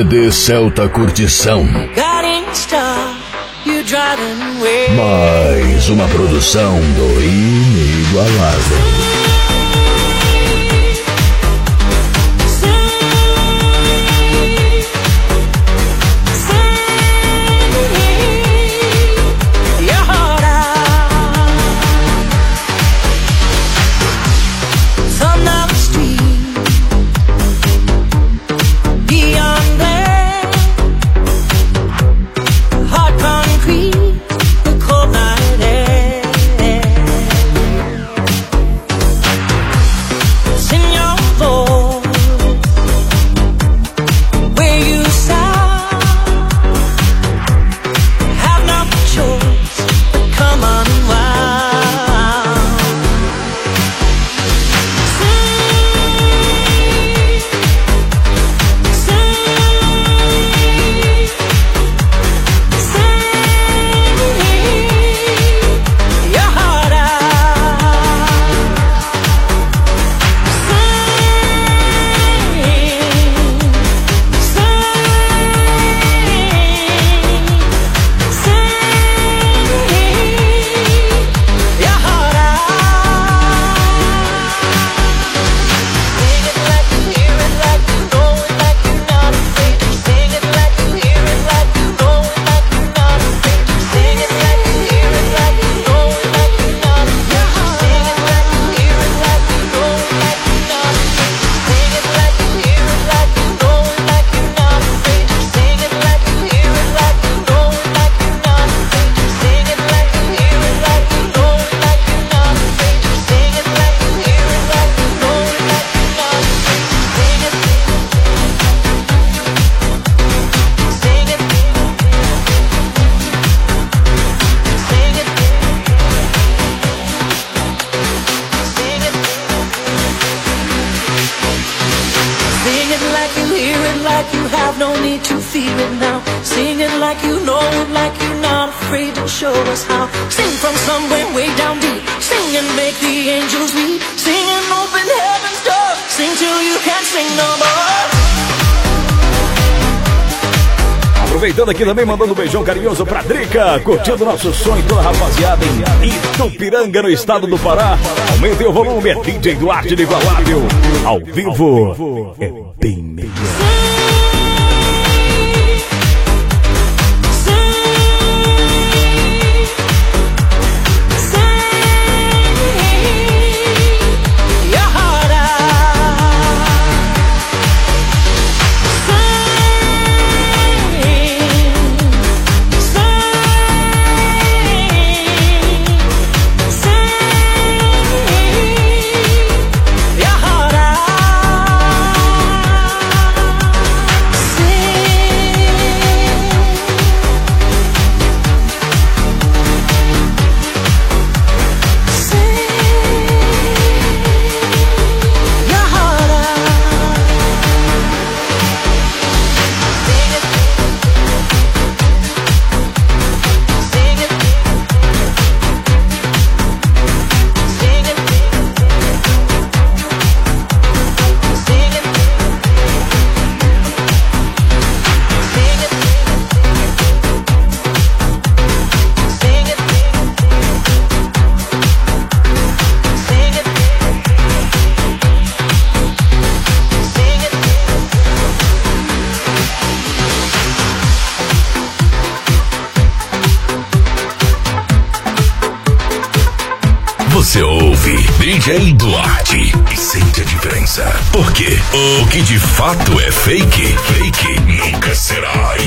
CD Celta Curtição. Mais uma produção do Inigualável. Aproveitando aqui também, mandando um beijão carinhoso pra Drica, curtindo nosso som e toda a rapaziada em Itupiranga, no estado do Pará. Aumentem o volume, é DJ Duarte Inigualável. Ao vivo é bem melhor. Você ouve DJ Duarte e sente a diferença. Porque o que de fato é fake, nunca será